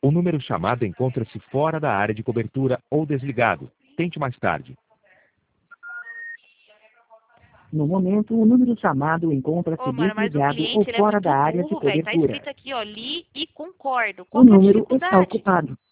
O número chamado encontra-se fora da área de cobertura ou desligado. Tente mais tarde. No momento, o número chamado encontra-se Mas o desligado cliente, ou ele é fora muito da área de burro, velho. Tá cobertura. escrito aqui, ó, li e concordo. O Qual que é a número está dificuldade? ocupado.